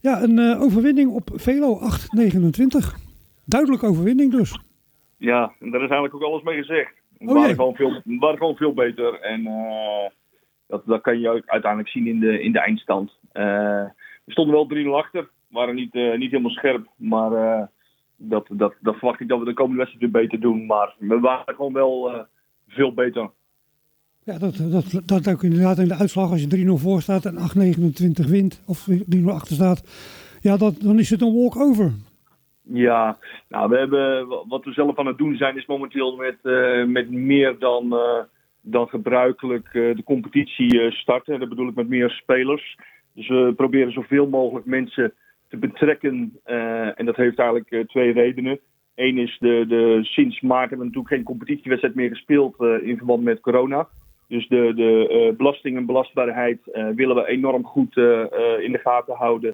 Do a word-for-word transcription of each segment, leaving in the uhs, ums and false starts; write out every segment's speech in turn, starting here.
Ja, een uh, overwinning op Velo, acht negenentwintig. Duidelijke overwinning dus. Ja, en daar is eigenlijk ook alles mee gezegd. We Oh, waren, gewoon veel, we waren gewoon veel beter. En uh, dat, dat kan je uiteindelijk zien in de, in de eindstand. Uh, we stonden wel drie nul achter. We waren niet, uh, niet helemaal scherp. Maar uh, dat, dat, dat verwacht ik dat we de komende wedstrijd weer beter doen. Maar we waren gewoon wel uh, veel beter. Ja, dat, dat, dat ook inderdaad in de uitslag. Als je drie nul voor staat en acht negenentwintig wint. Of drie nul achter staat. Ja, dat, dan is het een walk-over. Ja, nou, we hebben, wat we zelf aan het doen zijn, is momenteel met, uh, met meer dan, uh, dan gebruikelijk uh, de competitie uh, starten. Dat bedoel ik met meer spelers. Dus we proberen zoveel mogelijk mensen te betrekken. Uh, en dat heeft eigenlijk uh, twee redenen. Eén is, de, de, sinds maart hebben we natuurlijk geen competitiewedstrijd meer gespeeld uh, in verband met corona. Dus de, de uh, belasting en belastbaarheid uh, willen we enorm goed uh, uh, in de gaten houden.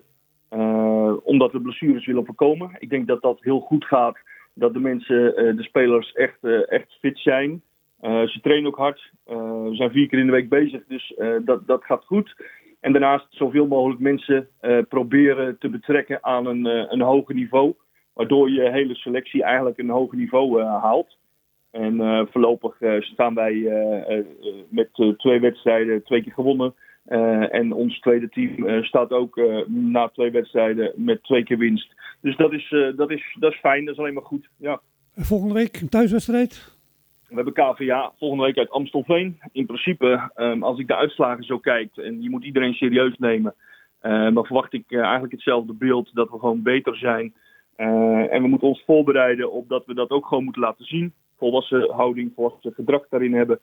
Uh, omdat we blessures willen voorkomen. Ik denk dat dat heel goed gaat. Dat de mensen, uh, de spelers echt, uh, echt fit zijn. Uh, ze trainen ook hard. Uh, we zijn vier keer in de week bezig. Dus uh, dat, dat gaat goed. En daarnaast zoveel mogelijk mensen uh, proberen te betrekken aan een, uh, een hoger niveau. Waardoor je hele selectie eigenlijk een hoger niveau uh, haalt. En uh, voorlopig uh, staan wij uh, uh, met uh, twee wedstrijden twee keer gewonnen. Uh, en ons tweede team uh, staat ook uh, na twee wedstrijden met twee keer winst. Dus dat is, uh, dat is, dat is fijn, dat is alleen maar goed. Ja. Volgende week een thuiswedstrijd? We hebben K V A volgende week uit Amstelveen. In principe, um, als ik de uitslagen zo kijk, en je moet iedereen serieus nemen, uh, dan verwacht ik uh, eigenlijk hetzelfde beeld, dat we gewoon beter zijn. Uh, en we moeten ons voorbereiden op dat we dat ook gewoon moeten laten zien. Volwassen houding, volwassen gedrag daarin hebben.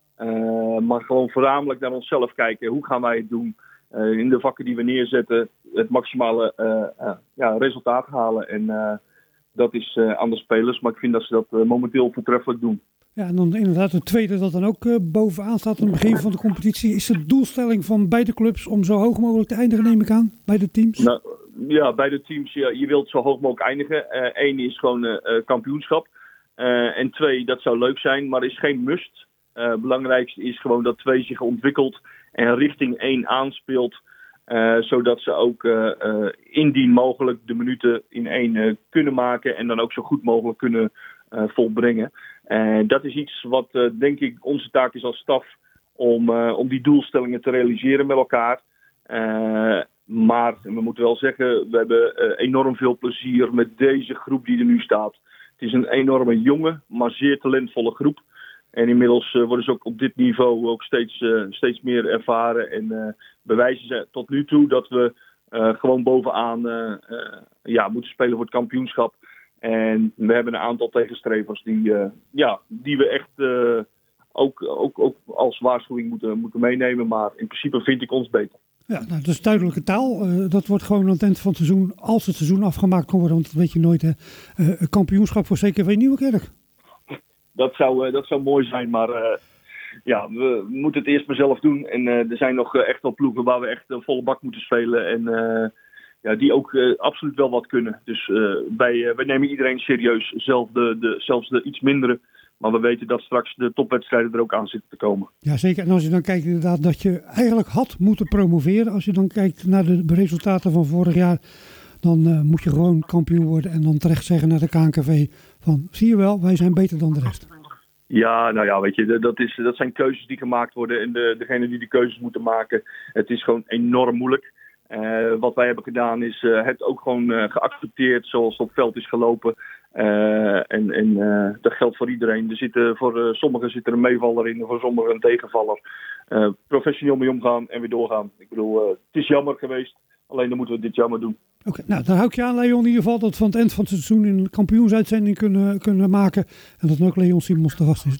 Uh, maar gewoon voornamelijk naar onszelf kijken. Hoe gaan wij het doen? Uh, in de vakken die we neerzetten, het maximale uh, uh, ja, resultaat halen. En uh, dat is uh, aan de spelers. Maar ik vind dat ze dat uh, momenteel voortreffelijk doen. Ja, en dan inderdaad het tweede dat dan ook uh, bovenaan staat aan het begin van de competitie. Is de doelstelling van beide clubs om zo hoog mogelijk te eindigen, neem ik aan? Beide teams? Nou, ja, beide teams. Ja, je wilt zo hoog mogelijk eindigen. Eén uh, is gewoon uh, kampioenschap. Uh, en twee, dat zou leuk zijn, maar is geen must. Het uh, belangrijkste is gewoon dat twee zich ontwikkelt en richting één aanspeelt. Uh, zodat ze ook uh, uh, indien mogelijk de minuten in één uh, kunnen maken en dan ook zo goed mogelijk kunnen uh, volbrengen. Uh, dat is iets wat uh, denk ik onze taak is als staf om, uh, om die doelstellingen te realiseren met elkaar. Uh, maar we moeten wel zeggen, we hebben uh, enorm veel plezier met deze groep die er nu staat. Het is een enorme jonge, maar zeer talentvolle groep. En inmiddels uh, worden ze ook op dit niveau ook steeds, uh, steeds meer ervaren. En uh, bewijzen ze tot nu toe dat we uh, gewoon bovenaan uh, uh, ja, moeten spelen voor het kampioenschap. En we hebben een aantal tegenstrevers die, uh, ja, die we echt uh, ook, ook, ook als waarschuwing moeten, moeten meenemen. Maar in principe vind ik ons beter. Ja, nou, dat is duidelijke taal. Uh, dat wordt gewoon aan het eind van het seizoen, als het seizoen afgemaakt kan worden. Want dat weet je nooit, hè. Uh, een kampioenschap voor C K V Nieuwerkerk. Dat zou, uh, dat zou mooi zijn, maar uh, ja, we moeten het eerst maar zelf doen. En uh, er zijn nog uh, echt wel ploegen waar we echt een volle bak moeten spelen. En uh, ja, die ook uh, absoluut wel wat kunnen. Dus uh, wij, uh, wij nemen iedereen serieus, zelf de, de, zelfs de iets mindere. Maar we weten dat straks de topwedstrijden er ook aan zitten te komen. Ja, zeker. En als je dan kijkt inderdaad dat je eigenlijk had moeten promoveren. Als je dan kijkt naar de resultaten van vorig jaar. Dan uh, moet je gewoon kampioen worden en dan terecht zeggen naar de K N K V van zie je wel, wij zijn beter dan de rest. Ja, nou ja, weet je, dat, is, dat zijn keuzes die gemaakt worden en de, degene die de keuzes moeten maken, het is gewoon enorm moeilijk. Uh, wat wij hebben gedaan is uh, het ook gewoon uh, geaccepteerd zoals het op veld is gelopen. Uh, en en uh, dat geldt voor iedereen. Er zitten, voor uh, sommigen zit er een meevaller in, voor sommigen een tegenvaller. Uh, professioneel mee omgaan en weer doorgaan. Ik bedoel, uh, het is jammer geweest, alleen dan moeten we dit jammer doen. Oké, nou daar hou ik je aan, Leon, in ieder geval dat we van het eind van het seizoen een kampioensuitzending kunnen, kunnen maken. En dat dan ook Leon Simons te gast is.